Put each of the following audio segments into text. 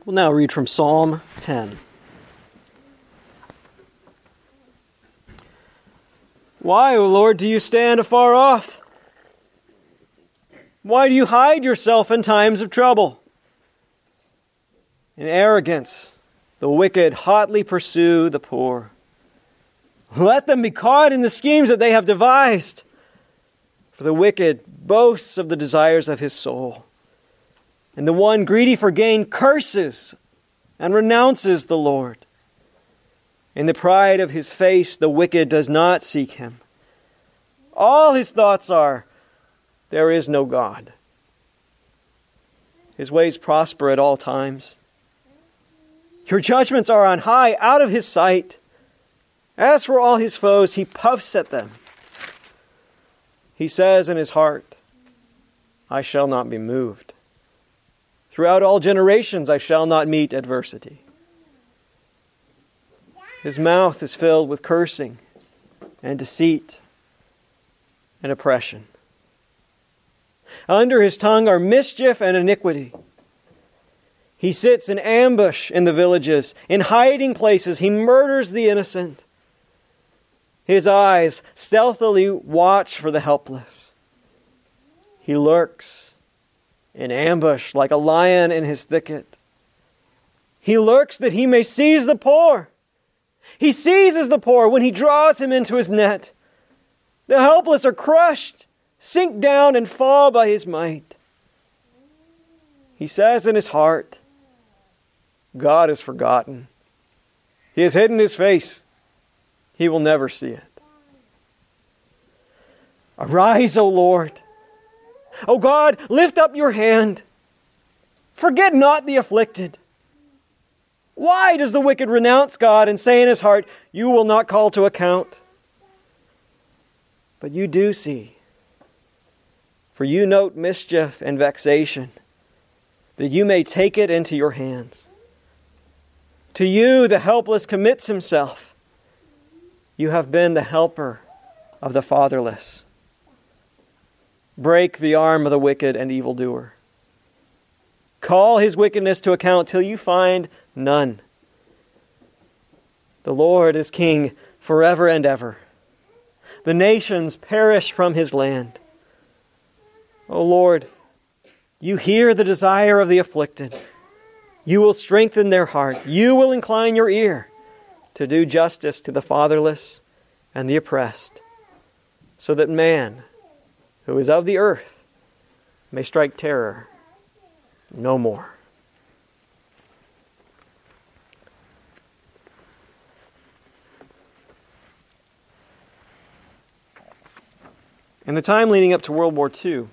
We'll now read from Psalm 10. Why, O Lord, do you stand afar off? Why do you hide yourself in times of trouble? In arrogance, the wicked hotly pursue the poor. Let them be caught in the schemes that they have devised. For the wicked boasts of the desires of his soul. And the one greedy for gain curses and renounces the Lord. In the pride of his face, the wicked does not seek him. All his thoughts are, there is no God. His ways prosper at all times. Your judgments are on high, out of his sight. As for all his foes, he puffs at them. He says in his heart, I shall not be moved. Throughout all generations I shall not meet adversity. His mouth is filled with cursing and deceit and oppression. Under his tongue are mischief and iniquity. He sits in ambush in the villages. In hiding places he murders the innocent. His eyes stealthily watch for the helpless. He lurks in ambush like a lion in his thicket. He lurks that he may seize the poor. He seizes the poor when he draws him into his net. The helpless are crushed, sink down and fall by his might. He says in his heart, God is forgotten. He has hidden his face. He will never see it. Arise, O Lord. O God, lift up your hand. Forget not the afflicted. Why does the wicked renounce God and say in his heart, you will not call to account? But you do see. For you note mischief and vexation, that you may take it into your hands. To you the helpless commits himself. You have been the helper of the fatherless. Break the arm of the wicked and evildoer. Call his wickedness to account till you find none. The Lord is king forever and ever. The nations perish from his land. O Lord, you hear the desire of the afflicted. You will strengthen their heart. You will incline your ear to do justice to the fatherless and the oppressed, so that man, who is of the earth, may strike terror no more. In the time leading up to World War II,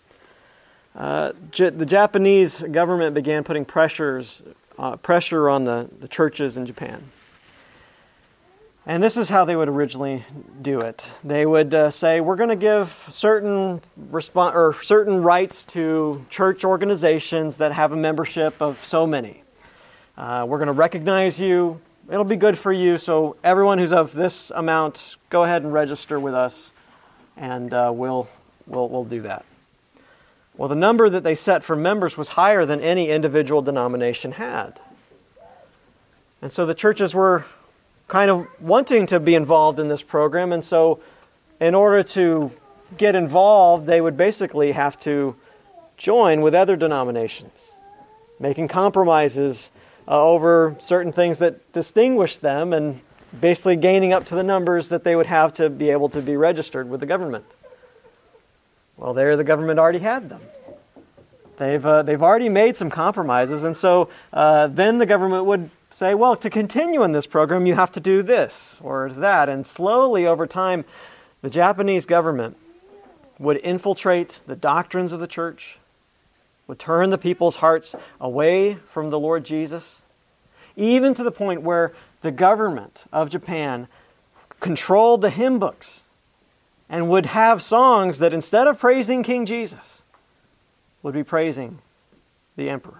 the Japanese government began putting pressure on the churches in Japan. And this is how they would originally do it. They would say, we're going to give certain rights to church organizations that have a membership of so many. We're going to recognize you. It'll be good for you. So everyone who's of this amount, go ahead and register with us, and we'll do that. Well, the number that they set for members was higher than any individual denomination had. And so the churches were kind of wanting to be involved in this program, and so in order to get involved, they would basically have to join with other denominations, making compromises over certain things that distinguish them, and basically gaining up to the numbers that they would have to be able to be registered with the government. Well, there the government already had them. They've already made some compromises, and so then the government would say, well, to continue in this program, you have to do this or that. And slowly over time, the Japanese government would infiltrate the doctrines of the church, would turn the people's hearts away from the Lord Jesus, even to the point where the government of Japan controlled the hymn books and would have songs that instead of praising King Jesus, would be praising the emperor.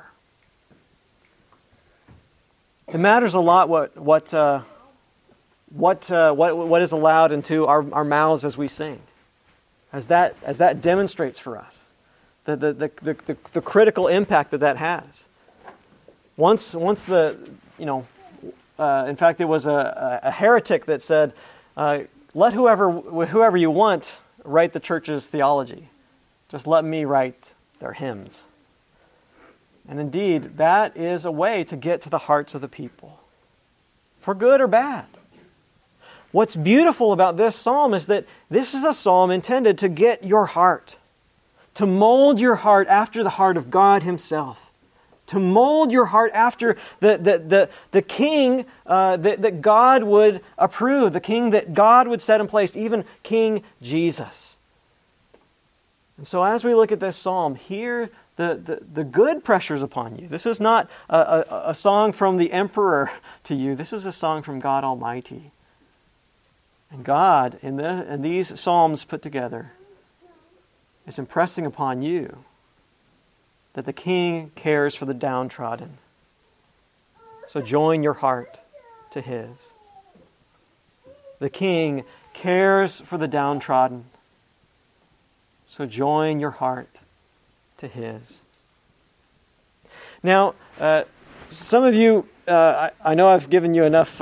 It matters a lot what is allowed into our mouths as we sing, as that demonstrates for us the critical impact that has. Once the, in fact, it was a heretic that said, let whoever you want write the church's theology. Just let me write their hymns. And indeed, that is a way to get to the hearts of the people, for good or bad. What's beautiful about this psalm is that this is a psalm intended to get your heart, to mold your heart after the heart of God Himself, to mold your heart after the king that God would approve, the king that God would set in place, even King Jesus. And so as we look at this psalm, here the good pressures upon you. This is not a song from the emperor to you. This is a song from God Almighty. And God, in these psalms put together, is impressing upon you that the King cares for the downtrodden. So join your heart to His. The King cares for the downtrodden. So join your heart to His. Now, some of you, I know I've given you enough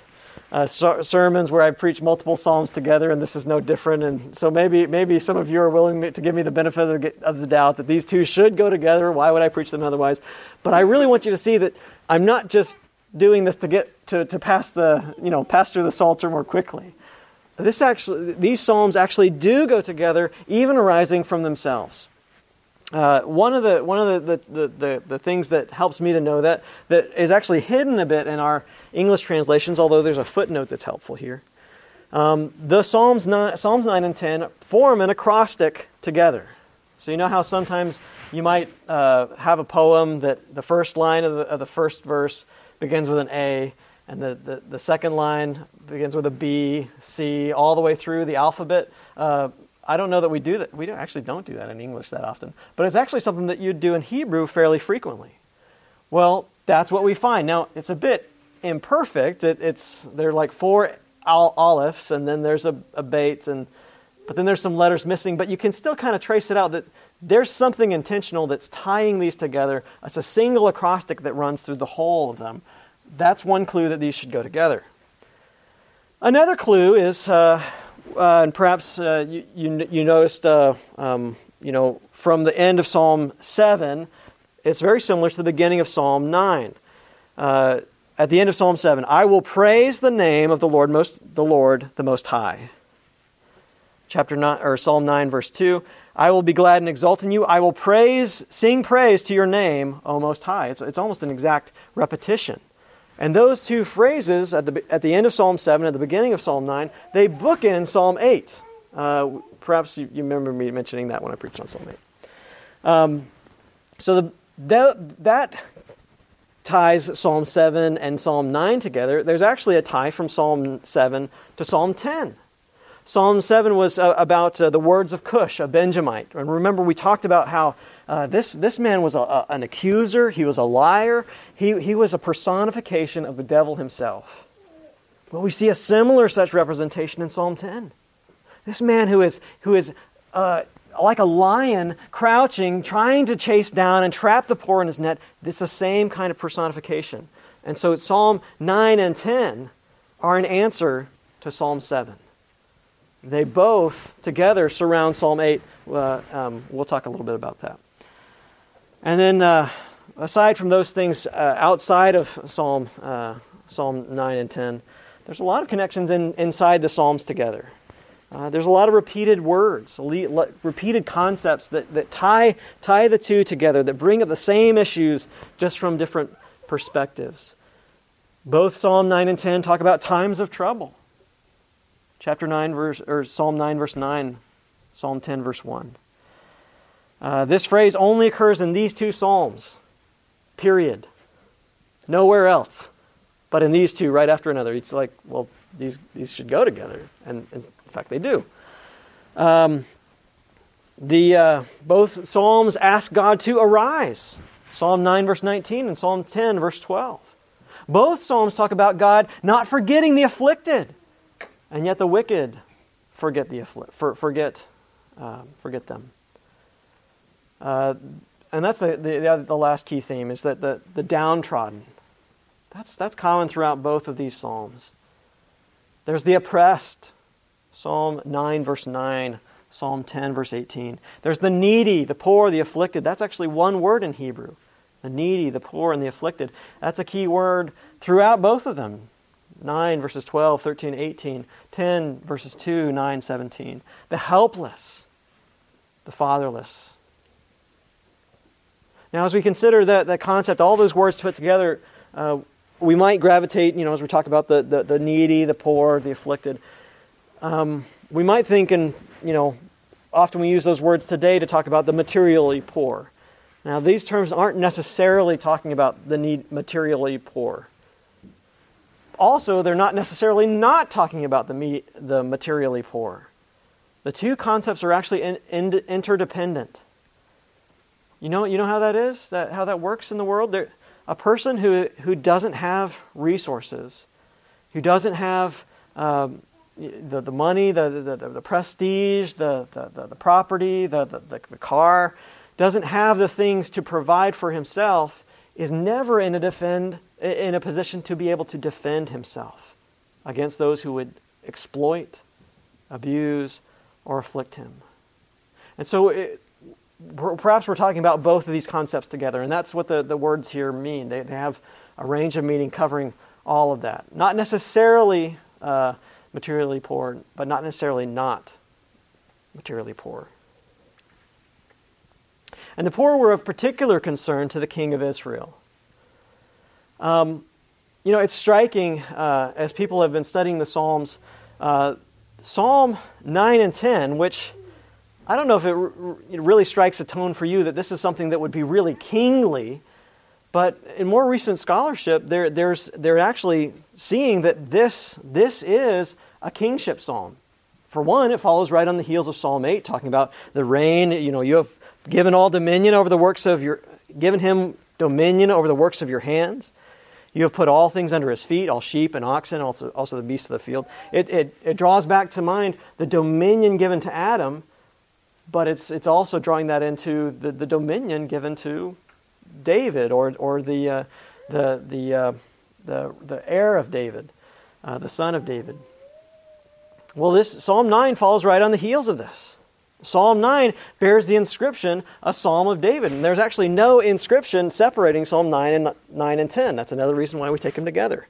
sermons where I preach multiple psalms together, and this is no different. And so maybe some of you are willing to give me the benefit of the doubt that these two should go together. Why would I preach them otherwise? But I really want you to see that I'm not just doing this to get to pass through the Psalter more quickly. These psalms actually do go together, even arising from themselves. One of the things that helps me to know that is actually hidden a bit in our English translations, although there's a footnote that's helpful here. The Psalms 9 and 10 form an acrostic together. So you know how sometimes you might have a poem that the first line of the first verse begins with an A, and the second line begins with a B, C, all the way through the alphabet. I don't know that we do that. We don't do that in English that often. But it's actually something that you'd do in Hebrew fairly frequently. Well, that's what we find. Now, it's a bit imperfect. They're like 4 alepphs, and then there's a bait, but then there's some letters missing. But you can still kind of trace it out that there's something intentional that's tying these together. It's a single acrostic that runs through the whole of them. That's one clue that these should go together. Another clue is... and perhaps you noticed, from the end of Psalm 7, it's very similar to the beginning of Psalm 9. At the end of Psalm 7, I will praise the name of the Lord the Most High. Chapter 9, or Psalm 9, verse 2, I will be glad and exult in you. I will sing praise to your name, O Most High. It's almost an exact repetition. And those two phrases at the end of Psalm 7, at the beginning of Psalm 9, they bookend Psalm 8. Perhaps you remember me mentioning that when I preached on Psalm 8. So that ties Psalm 7 and Psalm 9 together. There's actually a tie from Psalm 7 to Psalm 10. Psalm 7 was about the words of Cush, a Benjamite. And remember, we talked about how this man was an accuser. He was a liar. He was a personification of the devil himself. Well, we see a similar such representation in Psalm 10. This man who is like a lion crouching, trying to chase down and trap the poor in his net. It's the same kind of personification. And so Psalm 9 and 10 are an answer to Psalm 7. They both together surround Psalm 8. We'll talk a little bit about that. And then, aside from those things outside of Psalm 9 and 10, there's a lot of connections inside the Psalms together. There's a lot of repeated words, repeated concepts that tie the two together, that bring up the same issues just from different perspectives. Both Psalm 9 and 10 talk about times of trouble. Psalm 9 verse 9, Psalm 10 verse 1. This phrase only occurs in these two psalms, period. Nowhere else, but in these two right after another. It's like, well, these should go together, and in fact they do. Both psalms ask God to arise. Psalm 9 verse 19 and Psalm 10 verse 12. Both psalms talk about God not forgetting the afflicted, and yet the wicked forget them. And that's the last key theme, is that the downtrodden. That's common throughout both of these Psalms. There's the oppressed, Psalm 9, verse 9, Psalm 10, verse 18. There's the needy, the poor, the afflicted. That's actually one word in Hebrew. The needy, the poor, and the afflicted. That's a key word throughout both of them. 9, verses 12, 13, 18. 10, verses 2, 9, 17. The helpless, the fatherless. Now, as we consider that concept, all those words put together, we might gravitate, as we talk about the needy, the poor, the afflicted. We might think, often we use those words today to talk about the materially poor. Now, these terms aren't necessarily talking about the materially poor. Also, they're not necessarily not talking about the materially poor. The two concepts are actually interdependent. You know how that is? How that works in the world? A person who doesn't have resources, who doesn't have the money, the prestige, the property, the car, doesn't have the things to provide for himself, is never in a position to be able to defend himself against those who would exploit, abuse, or afflict him. And so perhaps we're talking about both of these concepts together, and that's what the words here mean. They have a range of meaning covering all of that. Not necessarily materially poor, but not necessarily not materially poor. And the poor were of particular concern to the king of Israel. It's striking, as people have been studying the Psalms, Psalm 9 and 10, which I don't know if it really strikes a tone for you that this is something that would be really kingly, but in more recent scholarship, they're actually seeing that this is a kingship psalm. For one, it follows right on the heels of Psalm 8, talking about the reign. You have given him dominion over the works of your hands. You have put all things under his feet, all sheep and oxen, also the beasts of the field. It draws back to mind the dominion given to Adam, but it's also drawing that into the dominion given to David, or the heir of David, the son of David. Well, this Psalm 9 follows right on the heels of this. Psalm 9 bears the inscription, a Psalm of David. And there's actually no inscription separating Psalm 9 and 10. That's another reason why we take them together.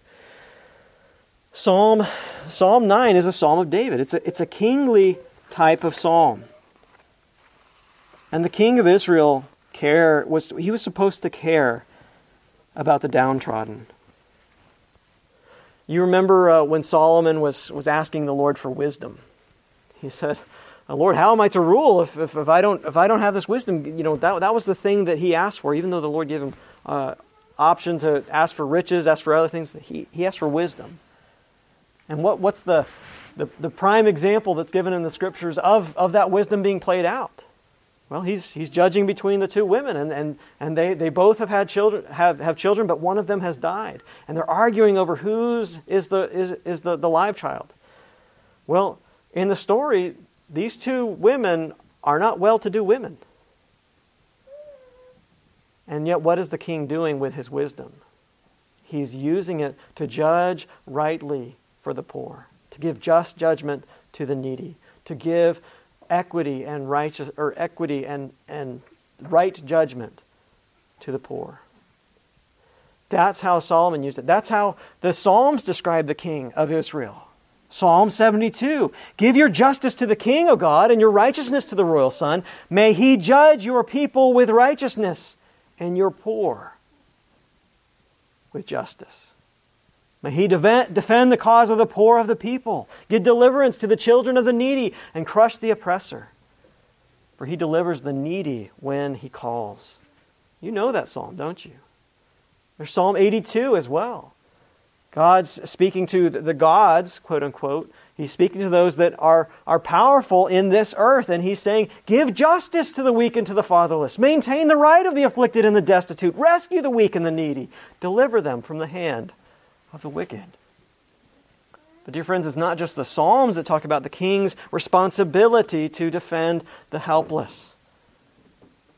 Psalm 9 is a Psalm of David. It's a kingly type of psalm. And the king of Israel was supposed to care about the downtrodden. You remember when Solomon was asking the Lord for wisdom. He said, "Lord, how am I to rule if I don't have this wisdom?" That was the thing that he asked for. Even though the Lord gave him option to ask for riches, ask for other things, he asked for wisdom. And what's the prime example that's given in the Scriptures of that wisdom being played out? Well, he's judging between the two women, and they both have children, but one of them has died, and they're arguing over whose is the live child. Well, in the story, these two women are not well-to-do women, and yet what is the king doing with his wisdom? He's using it to judge rightly for the poor, to give just judgment to the needy, to give equity and right judgment to the poor. That's how Solomon used it. That's how the Psalms describe the king of Israel. Psalm 72, "Give your justice to the king, O God, and your righteousness to the royal son. May he judge your people with righteousness and your poor with justice. May he defend the cause of the poor of the people, give deliverance to the children of the needy, and crush the oppressor. For he delivers the needy when he calls." You know that psalm, don't you? There's Psalm 82 as well. God's speaking to the gods, quote unquote. He's speaking to those that are powerful in this earth, and he's saying, "Give justice to the weak and to the fatherless. Maintain the right of the afflicted and the destitute. Rescue the weak and the needy. Deliver them from the hand of the wicked." But dear friends, it's not just the Psalms that talk about the king's responsibility to defend the helpless.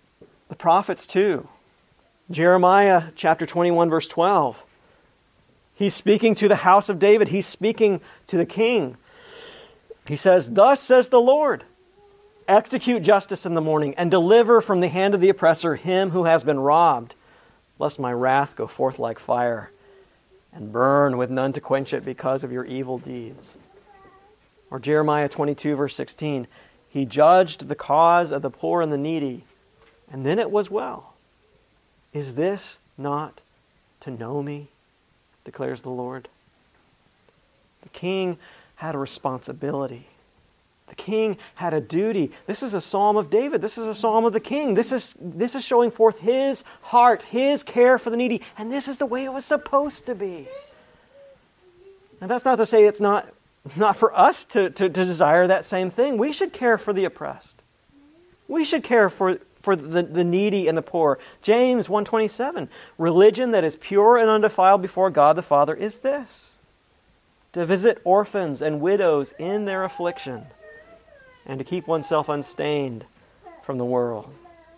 The prophets too. Jeremiah chapter 21 verse 12. He's speaking to the house of David. He's speaking to the king. He says, "Thus says the Lord, execute justice in the morning and deliver from the hand of the oppressor him who has been robbed, lest my wrath go forth like fire and burn with none to quench it because of your evil deeds." Or Jeremiah 22 verse 16, "He judged the cause of the poor and the needy, and then it was well. Is this not to know me, declares the Lord?" The king had a responsibility. The king had a duty. This is a psalm of David. This is a psalm of the king. This is showing forth his heart, his care for the needy. And this is the way it was supposed to be. And that's not to say it's not for us to desire that same thing. We should care for the oppressed. We should care for the needy and the poor. James 1:27, religion that is pure and undefiled before God the Father is this, to visit orphans and widows in their affliction, and to keep oneself unstained from the world.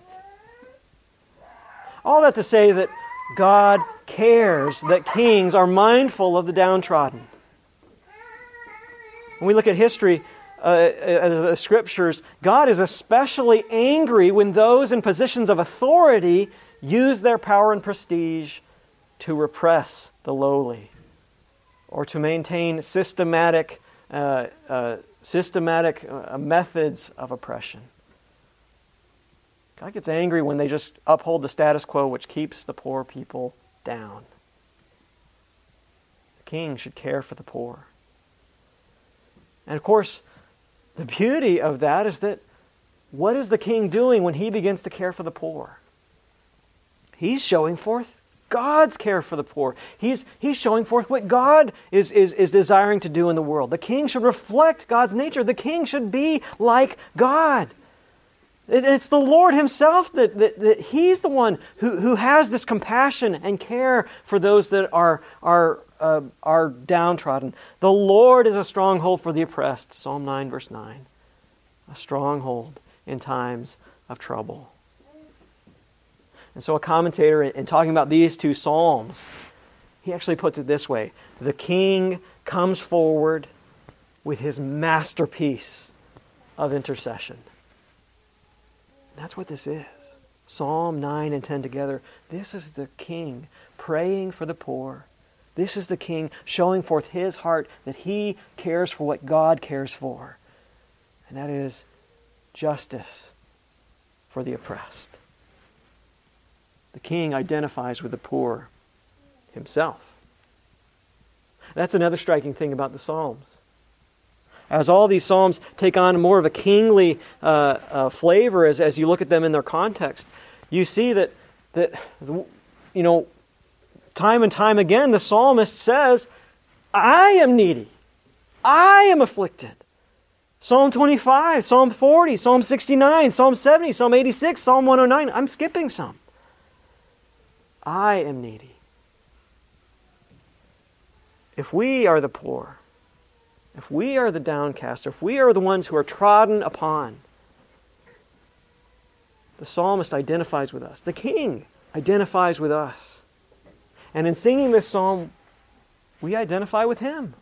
All that to say that God cares that kings are mindful of the downtrodden. When we look at history, the Scriptures, God is especially angry when those in positions of authority use their power and prestige to repress the lowly or to maintain systematic methods of oppression. God gets angry when they just uphold the status quo which keeps the poor people down. The king should care for the poor. And of course, the beauty of that is that what is the king doing when he begins to care for the poor? He's showing forth God's care for the poor. He's showing forth what God is desiring to do in the world. The king should reflect God's nature. The king should be like God. It's the Lord himself that he's the one who has this compassion and care for those that are downtrodden. The Lord is a stronghold for the oppressed. Psalm 9 verse 9. A stronghold in times of trouble. And so a commentator, in talking about these two psalms, he actually puts it this way. The king comes forward with his masterpiece of intercession. And that's what this is. Psalm 9 and 10 together. This is the king praying for the poor. This is the king showing forth his heart that he cares for what God cares for. And that is justice for the oppressed. The king identifies with the poor himself. That's another striking thing about the Psalms. As all these Psalms take on more of a kingly flavor as you look at them in their context, you see that time and time again the psalmist says, I am needy. I am afflicted. Psalm 25, Psalm 40, Psalm 69, Psalm 70, Psalm 86, Psalm 109. I'm skipping some. I am needy. If we are the poor, if we are the downcast, if we are the ones who are trodden upon, the psalmist identifies with us. The king identifies with us. And in singing this psalm, we identify with him.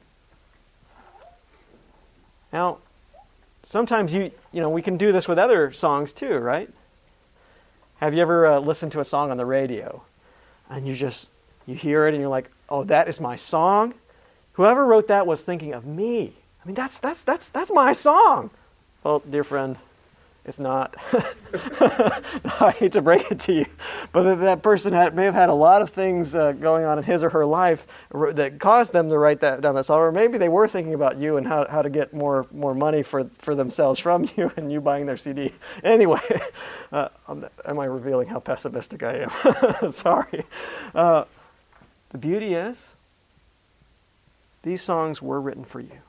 Now, sometimes we can do this with other songs too, right? Have you ever listened to a song on the radio? And you hear it and you're like, oh, that is my song? Whoever wrote that was thinking of me. I mean, that's my song. Well, dear friend, it's not. I hate to break it to you, but that person may have had a lot of things going on in his or her life that caused them to write that down that song, or maybe they were thinking about you and how to get more money for themselves from you and you buying their CD. Anyway, am I revealing how pessimistic I am? Sorry. The beauty is, these songs were written for you.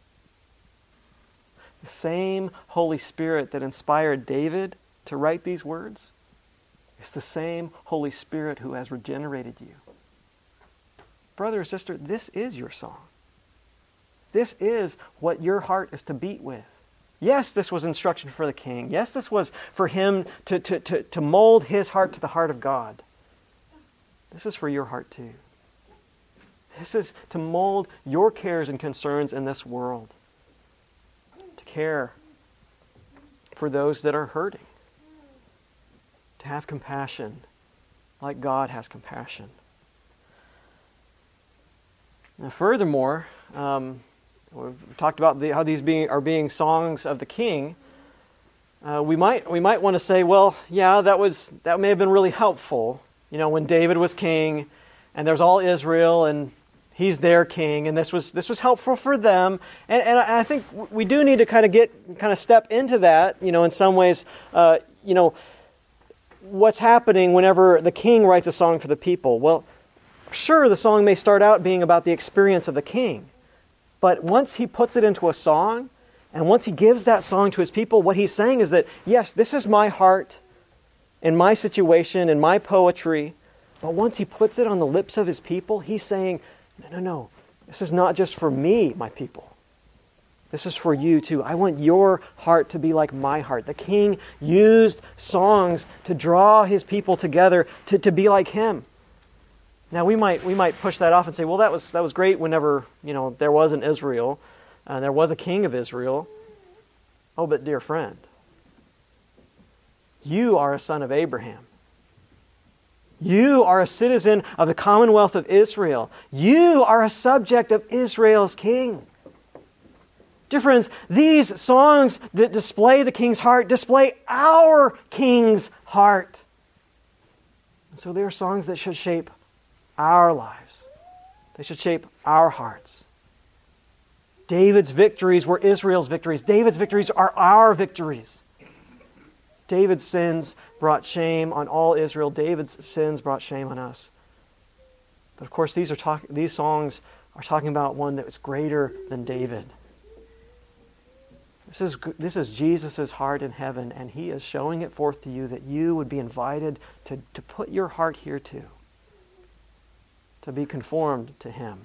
The same Holy Spirit that inspired David to write these words is the same Holy Spirit who has regenerated you. Brother or sister, this is your song. This is what your heart is to beat with. Yes, this was instruction for the king. Yes, this was for him to mold his heart to the heart of God. This is for your heart too. This is to mold your cares and concerns in this world. To care for those that are hurting. To have compassion like God has compassion. Now, furthermore, we've talked about how these are being songs of the king. We might want to say, well, yeah, that may have been really helpful. You know, when David was king, and there's all Israel, and he's their king, and this was helpful for them. And I think we do need to kind of step into that. You know, in some ways, what's happening whenever the king writes a song for the people? Well, sure, the song may start out being about the experience of the king. But once he puts it into a song, and once he gives that song to his people, what he's saying is that, yes, this is my heart, in my situation, in my poetry. But once he puts it on the lips of his people, he's saying, no, this is not just for me, my people. This is for you too. I want your heart to be like my heart. The king used songs to draw his people together to be like him. Now we might push that off and say, well, that was great whenever there was an Israel, there was a king of Israel. Oh, but dear friend, you are a son of Abraham. You are a citizen of the Commonwealth of Israel. You are a subject of Israel's king. Dear friends, these songs that display the king's heart display our king's heart. And so they are songs that should shape our lives. They should shape our hearts. David's victories were Israel's victories. David's victories are our victories. David's sins brought shame on all Israel. David's sins brought shame on us. But of course, these songs are talking about one that was greater than David. This is Jesus' heart in heaven, and He is showing it forth to you that you would be invited to put your heart here too, to be conformed to Him.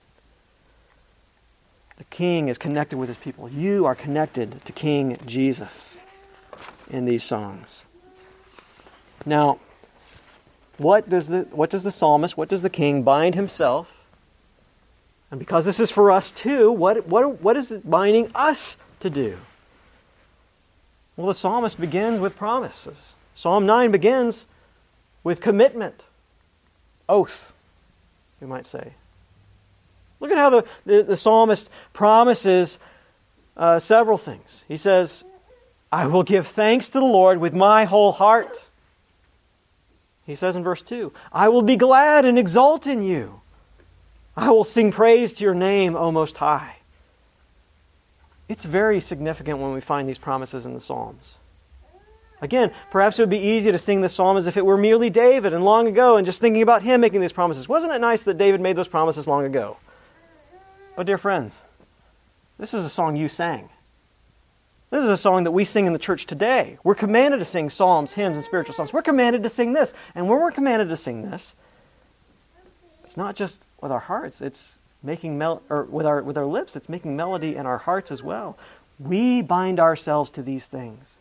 The King is connected with His people. You are connected to King Jesus in these songs. Now, what does the psalmist, what does the King bind himself? And because this is for us too, what is it binding us to do? Well, the psalmist begins with promises. Psalm 9 begins with commitment, oath, you might say. Look at how the psalmist promises several things. He says, I will give thanks to the Lord with my whole heart. He says in verse 2, I will be glad and exult in you. I will sing praise to your name, O Most High. It's very significant when we find these promises in the Psalms. Again, perhaps it would be easy to sing this psalm as if it were merely David and long ago and just thinking about him making these promises. Wasn't it nice that David made those promises long ago? But dear friends, this is a song you sang. This is a song that we sing in the church today. We're commanded to sing psalms, hymns, and spiritual songs. We're commanded to sing this. And when we're commanded to sing this, it's not just with our hearts, it's making with our lips, it's making melody in our hearts as well. We bind ourselves to these things.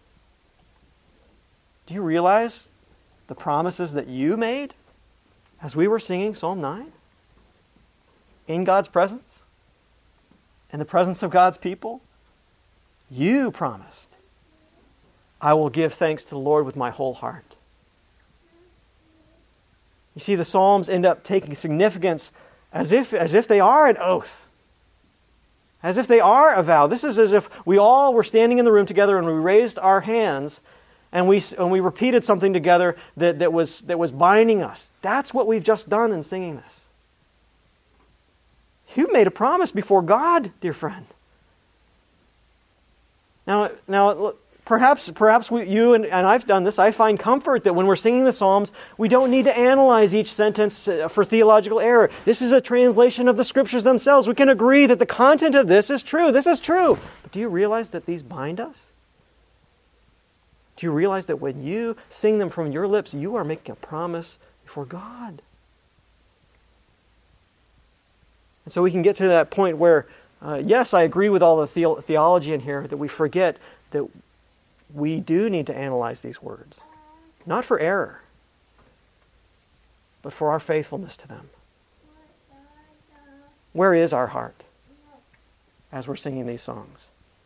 Do you realize the promises that you made as we were singing Psalm 9? In God's presence? In the presence of God's people? You promised, I will give thanks to the Lord with my whole heart. You see, the Psalms end up taking significance as if they are an oath. As if they are a vow. This is as if we all were standing in the room together and we raised our hands and we repeated something together that was binding us. That's what we've just done in singing this. You made a promise before God, dear friend. Now, perhaps you and I've done this. I find comfort that when we're singing the Psalms, we don't need to analyze each sentence for theological error. This is a translation of the Scriptures themselves. We can agree that the content of this is true. This is true. But do you realize that these bind us? Do you realize that when you sing them from your lips, you are making a promise before God? And so we can get to that point where Yes, I agree with all the theology in here, that we forget that we do need to analyze these words. Not for error, but for our faithfulness to them. Where is our heart as we're singing these songs?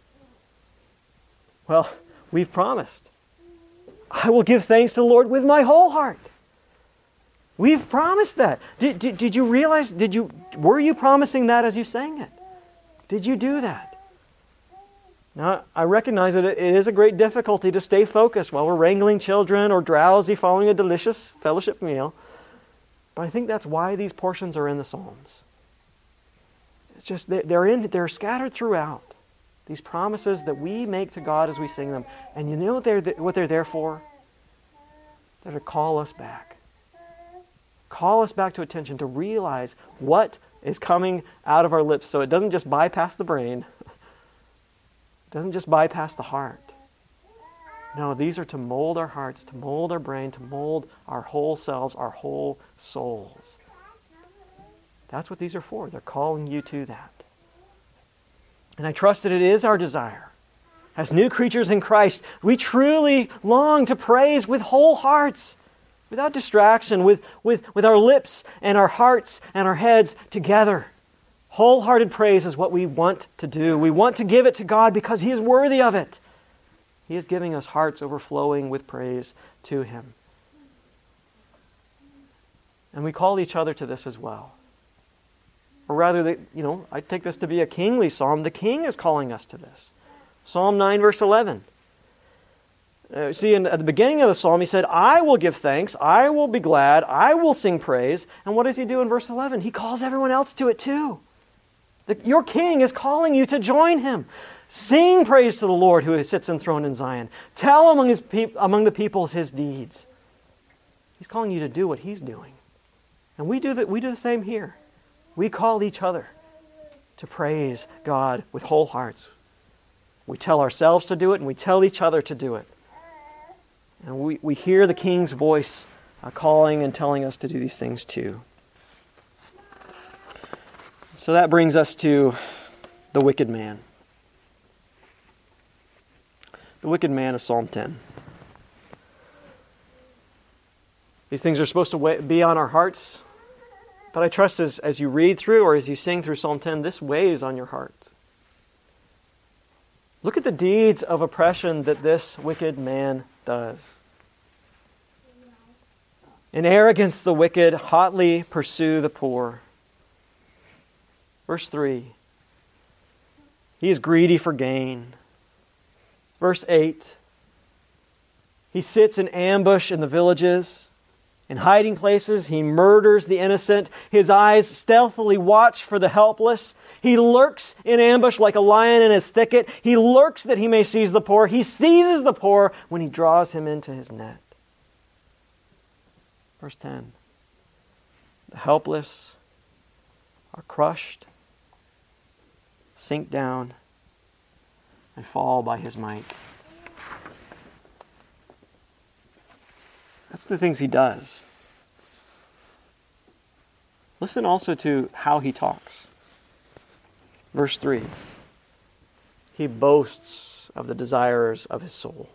Well, we've promised. I will give thanks to the Lord with my whole heart. We've promised that. Did you realize, were you promising that as you sang it? Did you do that? Now, I recognize that it is a great difficulty to stay focused while we're wrangling children or drowsy following a delicious fellowship meal. But I think that's why these portions are in the Psalms. It's just they're scattered throughout. These promises that we make to God as we sing them. And you know what they're there for? They're to call us back. Call us back to attention, to realize what is coming out of our lips, so it doesn't just bypass the brain. It doesn't just bypass the heart. No, these are to mold our hearts, to mold our brain, to mold our whole selves, our whole souls. That's what these are for. They're calling you to that. And I trust that it is our desire. As new creatures in Christ, we truly long to praise with whole hearts, without distraction, with our lips and our hearts and our heads together. Wholehearted praise is what we want to do. We want to give it to God because He is worthy of it. He is giving us hearts overflowing with praise to Him. And we call each other to this as well. Or rather, I take this to be a kingly psalm. The king is calling us to this. Psalm 9, verse 11. At the beginning of the psalm, he said, I will give thanks, I will be glad, I will sing praise. And what does he do in verse 11? He calls everyone else to it too. Your king is calling you to join him. Sing praise to the Lord who sits enthroned in Zion. Tell among the peoples his deeds. He's calling you to do what he's doing. And we do the same here. We call each other to praise God with whole hearts. We tell ourselves to do it, and we tell each other to do it. And we hear the King's voice calling and telling us to do these things too. So that brings us to the wicked man. The wicked man of Psalm 10. These things are supposed to be on our hearts. But I trust as you read through or as you sing through Psalm 10, this weighs on your heart. Look at the deeds of oppression that this wicked man does. In arrogance, the wicked hotly pursue the poor. Verse 3. He is greedy for gain. Verse 8. He sits in ambush in the villages. In hiding places, he murders the innocent. His eyes stealthily watch for the helpless. He lurks in ambush like a lion in his thicket. He lurks that he may seize the poor. He seizes the poor when he draws him into his net. Verse 10. The helpless are crushed, sink down, and fall by his might. That's the things he does. Listen also to how he talks. Verse 3. He boasts of the desires of his soul.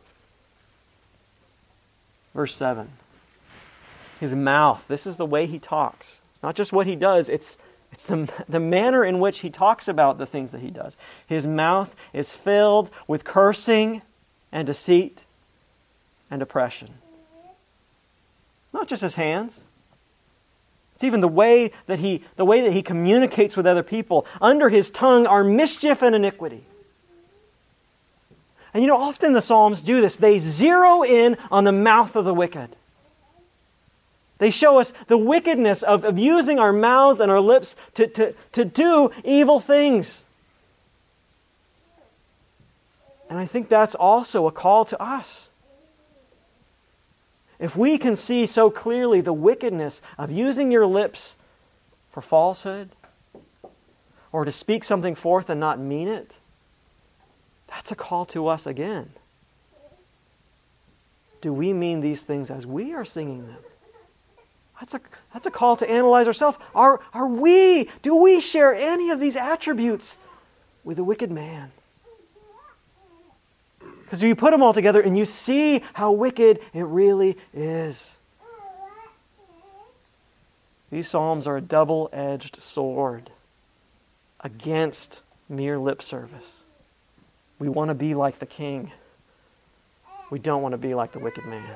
Verse 7. His mouth, this is the way he talks. It's not just what he does, it's the manner in which he talks about the things that he does. His mouth is filled with cursing and deceit and oppression. Not just his hands. It's even the way that he communicates with other people. Under his tongue are mischief and iniquity. And often the Psalms do this. They zero in on the mouth of the wicked. They show us the wickedness of using our mouths and our lips to do evil things. And I think that's also a call to us. If we can see so clearly the wickedness of using your lips for falsehood or to speak something forth and not mean it, that's a call to us again. Do we mean these things as we are singing them? That's a call to analyze ourselves. Do we share any of these attributes with the wicked man. Because you put them all together and you see how wicked it really is. These Psalms are a double-edged sword against mere lip service. We want to be like the king. We don't want to be like the wicked man.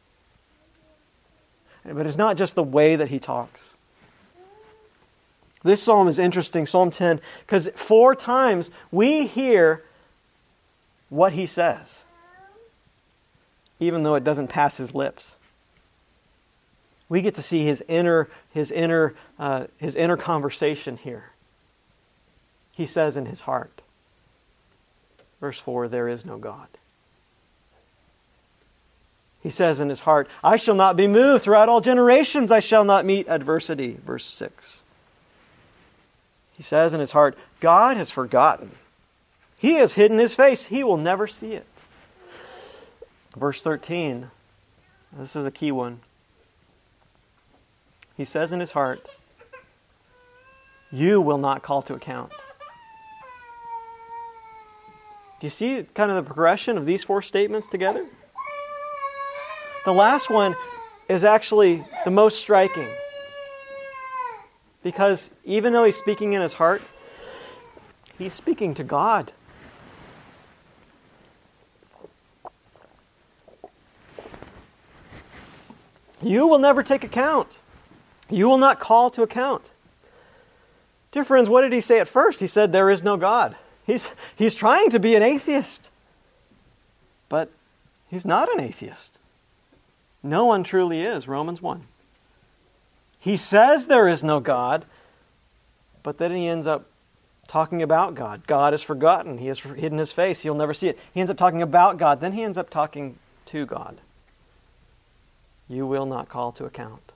But it's not just the way that he talks. This psalm is interesting, Psalm 10, because 4 times we hear what he says, even though it doesn't pass his lips. We get to see his inner conversation here. He says in his heart, verse 4, there is no God. He says in his heart, I shall not be moved. Throughout all generations I shall not meet adversity. Verse 6. He says in his heart, God has forgotten. He has hidden his face. He will never see it. Verse 13. This is a key one. He says in his heart, you will not call to account. Do you see kind of the progression of these 4 statements together? The last one is actually the most striking. Because even though he's speaking in his heart, he's speaking to God. You will never take account. You will not call to account. Dear friends, what did he say at first? He said there is no God. He's trying to be an atheist. But he's not an atheist. No one truly is, Romans 1. He says there is no God, but then he ends up talking about God. God is forgotten. He has hidden his face. He'll never see it. He ends up talking about God. Then he ends up talking to God. You will not call to account.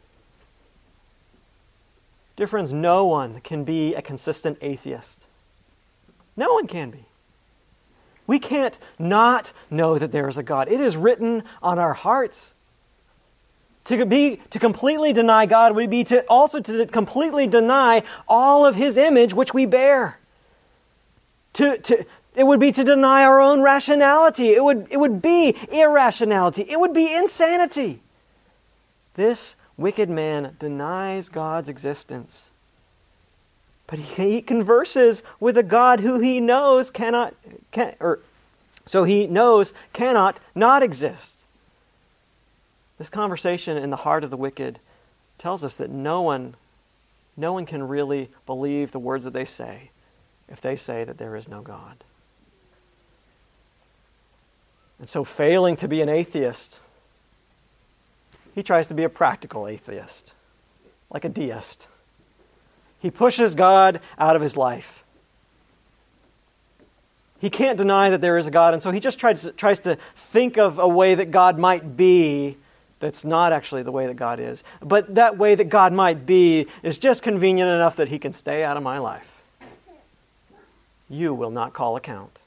Dear friends, no one can be a consistent atheist. No one can be. We can't not know that there is a God. It is written on our hearts. To completely deny God would be to completely deny all of His image which we bear. It would be to deny our own rationality. It would be irrationality. It would be insanity. This wicked man denies God's existence. But he converses with a God who he knows cannot not exist. This conversation in the heart of the wicked tells us that no one can really believe the words that they say if they say that there is no God. And so, failing to be an atheist, he tries to be a practical atheist, like a deist. He pushes God out of his life. He can't deny that there is a God, and so he just tries to think of a way that God might be that's not actually the way that God is. But that way that God might be is just convenient enough that he can stay out of my life. You will not call account.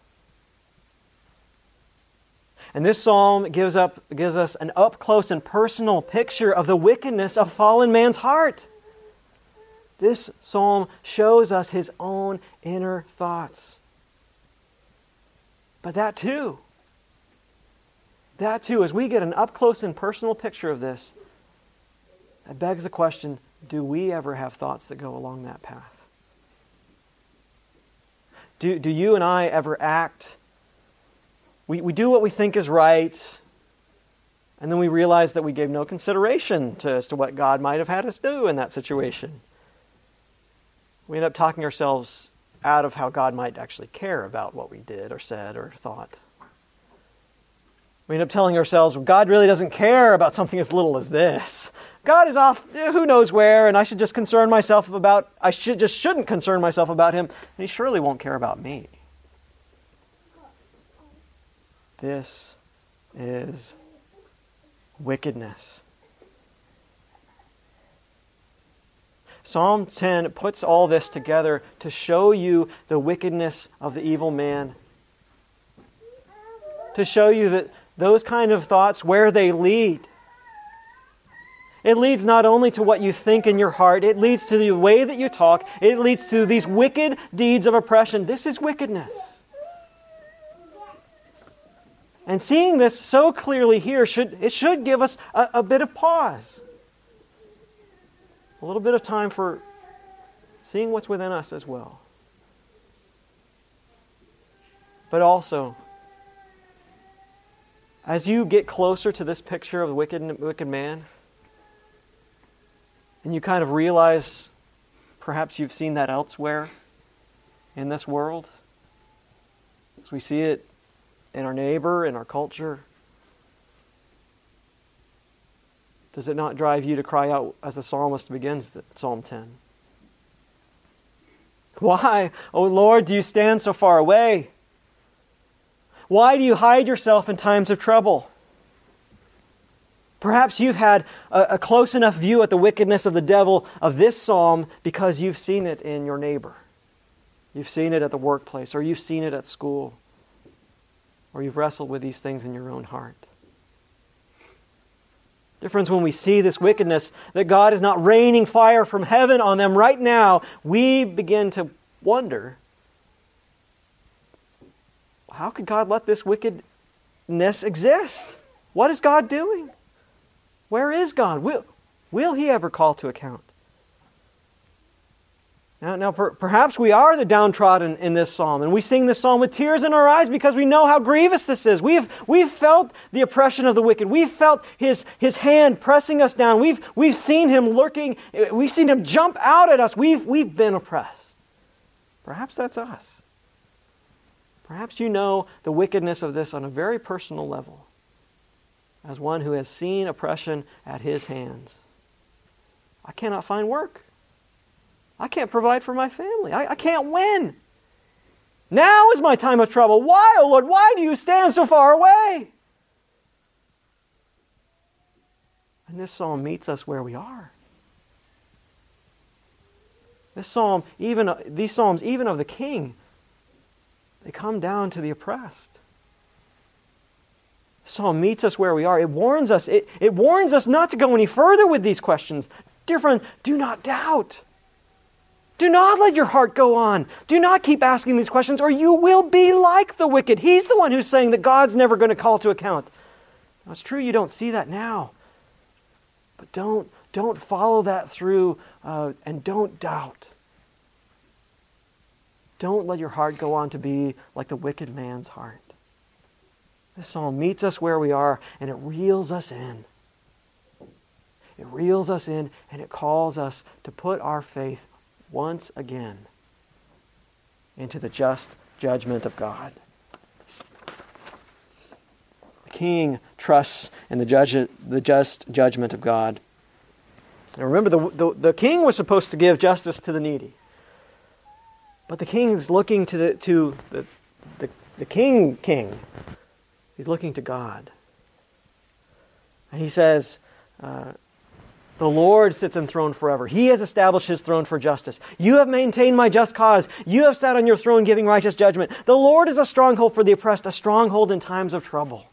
And this psalm gives us an up-close and personal picture of the wickedness of fallen man's heart. This psalm shows us his own inner thoughts. But that too, as we get an up-close and personal picture of this, it begs the question, do we ever have thoughts that go along that path? Do you and I ever act? We do what we think is right, and then we realize that we gave no consideration as to what God might have had us do in that situation. We end up talking ourselves out of how God might actually care about what we did or said or thought. We end up telling ourselves, well, God really doesn't care about something as little as this. God is off who knows where, and I shouldn't concern myself about him, and he surely won't care about me. This is wickedness. Psalm 10 puts all this together to show you the wickedness of the evil man. To show you that those kind of thoughts, where they lead, It leads not only to what you think in your heart, it leads to the way that you talk, it leads to these wicked deeds of oppression. This is wickedness. And seeing this so clearly here, should give us a bit of pause. A little bit of time for seeing what's within us as well. But also, as you get closer to this picture of the wicked man, and you kind of realize perhaps you've seen that elsewhere in this world, as we see it in our neighbor, in our culture, does it not drive you to cry out as the psalmist begins Psalm 10? Why, O Lord, do you stand so far away? Why do you hide yourself in times of trouble? Perhaps you've had a close enough view at the wickedness of the devil of this psalm because you've seen it in your neighbor. You've seen it at the workplace, or you've seen it at school, or you've wrestled with these things in your own heart. Difference when we see this wickedness, that God is not raining fire from heaven on them right now, we begin to wonder, how could God let this wickedness exist? What is God doing? Where is God? Will He ever call to account? Now, perhaps we are the downtrodden in this psalm, and we sing this psalm with tears in our eyes because we know how grievous this is. We've felt the oppression of the wicked. We've felt His hand pressing us down. We've seen Him lurking. We've seen Him jump out at us. We've been oppressed. Perhaps that's us. Perhaps you know the wickedness of this on a very personal level, as one who has seen oppression at his hands. I cannot find work. I can't provide for my family. I can't win. Now is my time of trouble. Why, O Lord, why do you stand so far away? And this psalm meets us where we are. These psalms, even of the king, they come down to the oppressed. The psalm meets us where we are. It warns us. It warns us not to go any further with these questions. Dear friend, do not doubt. Do not let your heart go on. Do not keep asking these questions, or you will be like the wicked. He's the one who's saying that God's never going to call to account. Now, it's true you don't see that now. But don't follow that through, and don't doubt. Don't let your heart go on to be like the wicked man's heart. This psalm meets us where we are, and it reels us in. It reels us in, and it calls us to put our faith once again into the just judgment of God. The king trusts in the just judgment of God. Now remember, the king was supposed to give justice to the needy. But the king is looking to the king. He's looking to God. And he says, the Lord sits enthroned forever. He has established His throne for justice. You have maintained my just cause. You have sat on your throne giving righteous judgment. The Lord is a stronghold for the oppressed, a stronghold in times of trouble.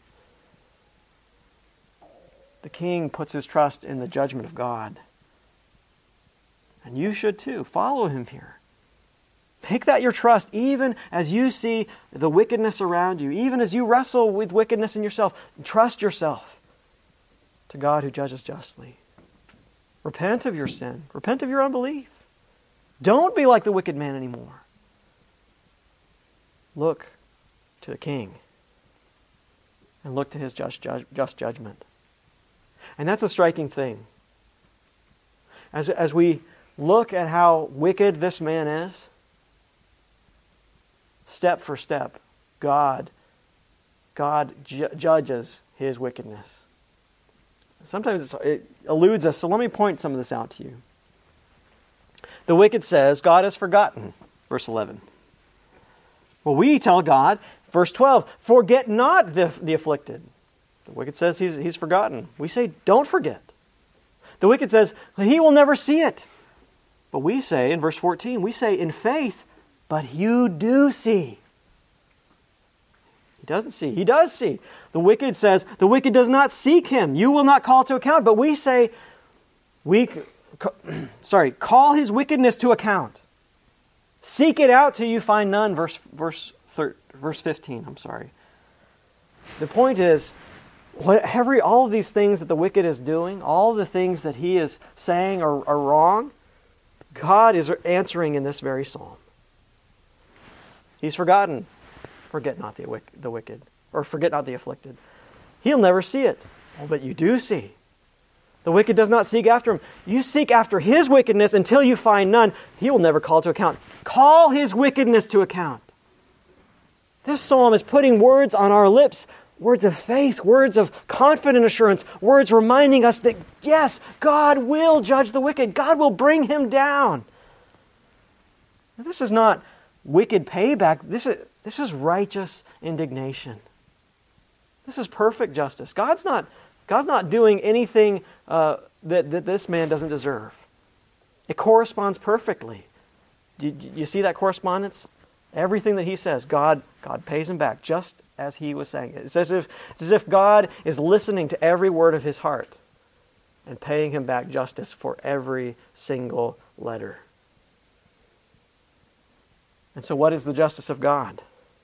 The king puts his trust in the judgment of God. And you should too. Follow him here. Make that your trust, even as you see the wickedness around you, even as you wrestle with wickedness in yourself. Trust yourself to God who judges justly. Repent of your sin. Repent of your unbelief. Don't be like the wicked man anymore. Look to the King and look to His just judgment. And that's a striking thing. As we look at how wicked this man is, step for step, God judges his wickedness. Sometimes it eludes us, so let me point some of this out to you. The wicked says, God has forgotten, verse 11. Well, we tell God, verse 12, forget not the afflicted. The wicked says he's forgotten. We say, don't forget. The wicked says, He will never see it. But we say, in verse 14, we say, in faith, but you do see. He doesn't see. He does see. The wicked says, the wicked does not seek Him. You will not call to account. But we say, Call his wickedness to account. Seek it out till you find none. Verse 15, I'm sorry. The point is, all of these things that the wicked is doing, all of the things that he is saying are wrong, God is answering in this very psalm. He's forgotten. Forget not the wicked, or forget not the afflicted. He'll never see it. Oh, but you do see. The wicked does not seek after him. You seek after his wickedness until you find none. He will never call to account. Call his wickedness to account. This psalm is putting words on our lips, words of faith, words of confident assurance, words reminding us that, yes, God will judge the wicked. God will bring him down. Now, this is not wicked payback. This is righteous indignation. This is perfect justice. God's not doing anything that this man doesn't deserve. It corresponds perfectly. You see that correspondence? Everything that he says, God pays him back just as he was saying it. It's as if God is listening to every word of his heart and paying him back justice for every single letter. And so what is the justice of God?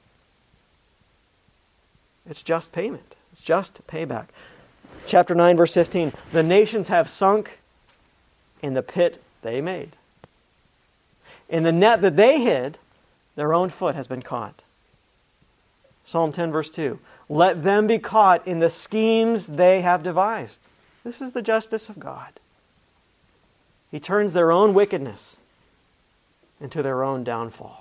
It's just payment. It's just payback. Chapter 9, verse 15. The nations have sunk in the pit they made. In the net that they hid, their own foot has been caught. Psalm 10, verse 2. Let them be caught in the schemes they have devised. This is the justice of God. He turns their own wickedness into their own downfall.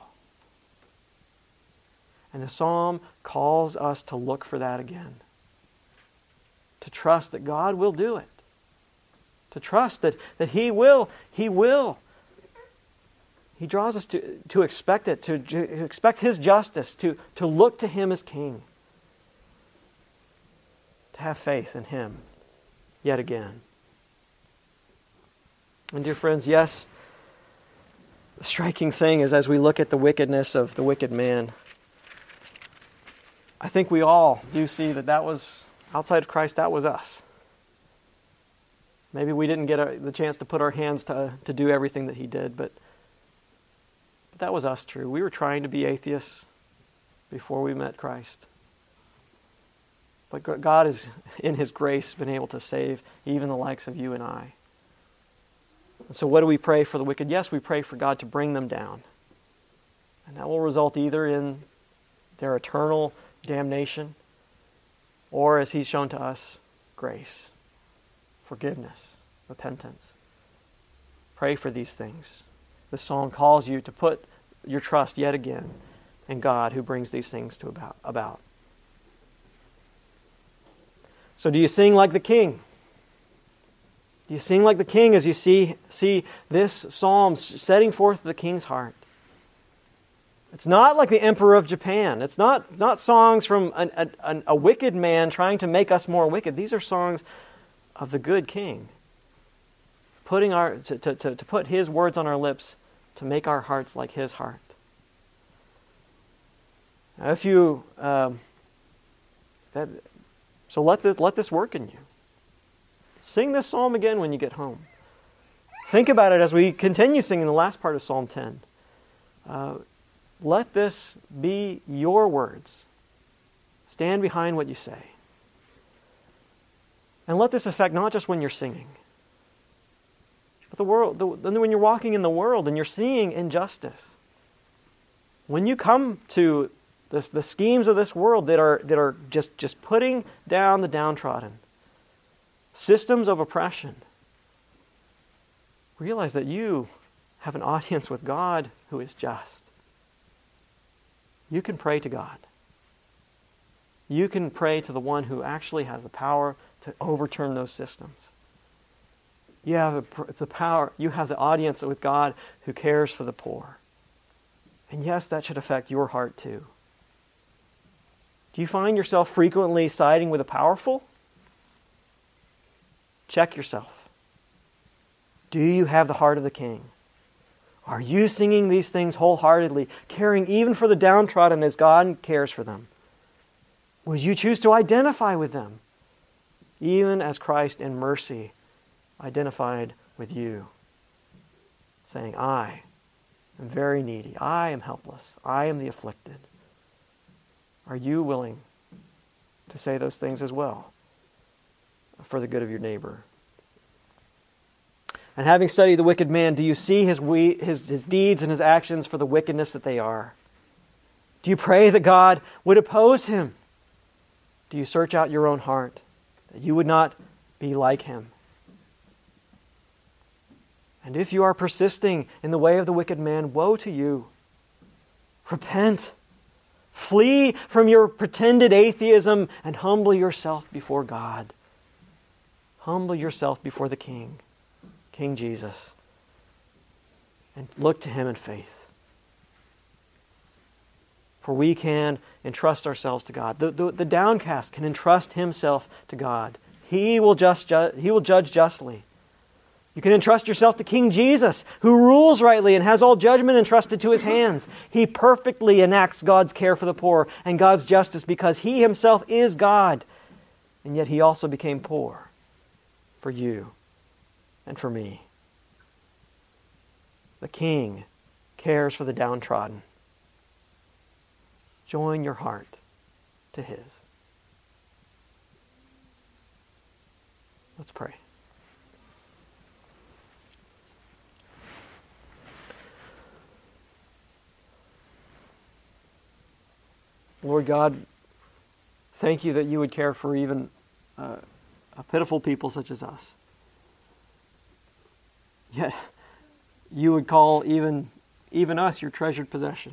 And the psalm calls us to look for that again. To trust that God will do it. To trust that He will. He will. He draws us to expect it, to expect His justice, to look to Him as King. To have faith in Him yet again. And dear friends, yes, the striking thing is as we look at the wickedness of the wicked man, I think we all do see that was, outside of Christ, that was us. Maybe we didn't get the chance to put our hands to do everything that He did, but that was us true. We were trying to be atheists before we met Christ. But God has, in His grace, been able to save even the likes of you and I. And so what do we pray for the wicked? Yes, we pray for God to bring them down. And that will result either in their eternal damnation, or, as He's shown to us, grace, forgiveness, repentance. Pray for these things. The psalm calls you to put your trust yet again in God who brings these things to about. So do you sing like the king? Do you sing like the king as you see this psalm setting forth the king's heart? It's not like the Emperor of Japan. It's not songs from a wicked man trying to make us more wicked. These are songs of the good king. To put His words on our lips to make our hearts like His heart. Now, if you so let this work in you. Sing this psalm again when you get home. Think about it as we continue singing the last part of Psalm 10. Let this be your words. Stand behind what you say. And let this affect not just when you're singing, but the world. When you're walking in the world and you're seeing injustice. When you come to the schemes of this world that are just putting down the downtrodden, systems of oppression, realize that you have an audience with God who is just. You can pray to God. You can pray to the one who actually has the power to overturn those systems. You have the power, you have the audience with God who cares for the poor. And yes, that should affect your heart too. Do you find yourself frequently siding with the powerful? Check yourself. Do you have the heart of the King? Are you singing these things wholeheartedly, caring even for the downtrodden as God cares for them? Would you choose to identify with them, even as Christ in mercy identified with you, saying, I am very needy. I am helpless. I am the afflicted. Are you willing to say those things as well for the good of your neighbor? And having studied the wicked man, do you see his deeds and his actions for the wickedness that they are? Do you pray that God would oppose him? Do you search out your own heart, that you would not be like him? And if you are persisting in the way of the wicked man, woe to you. Repent. Flee from your pretended atheism and humble yourself before God. Humble yourself before the King, King Jesus, and look to him in faith. For we can entrust ourselves to God. The downcast can entrust himself to God. He will judge justly. You can entrust yourself to King Jesus, who rules rightly and has all judgment entrusted to his hands. He perfectly enacts God's care for the poor and God's justice because he himself is God. And yet he also became poor for you and for me. The King cares for the downtrodden. Join your heart to his. Let's pray. Lord God, thank you that you would care for even a pitiful people such as us. Yet you would call even us your treasured possession.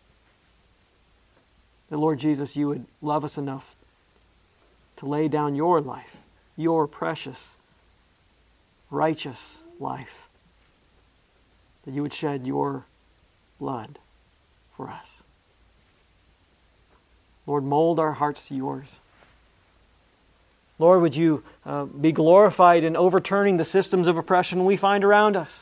That, Lord Jesus, you would love us enough to lay down your life, your precious, righteous life, that you would shed your blood for us. Lord, mold our hearts to yours. Lord, would you be glorified in overturning the systems of oppression we find around us.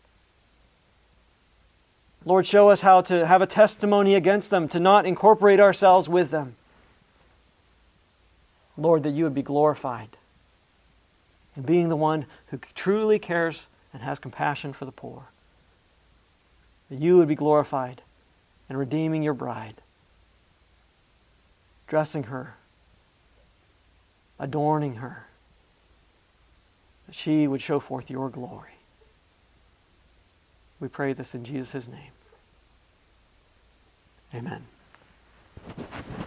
Lord, show us how to have a testimony against them, to not incorporate ourselves with them. Lord, that you would be glorified in being the one who truly cares and has compassion for the poor. That you would be glorified in redeeming your bride, dressing her, adorning her, that she would show forth your glory. We pray this in Jesus' name. Amen.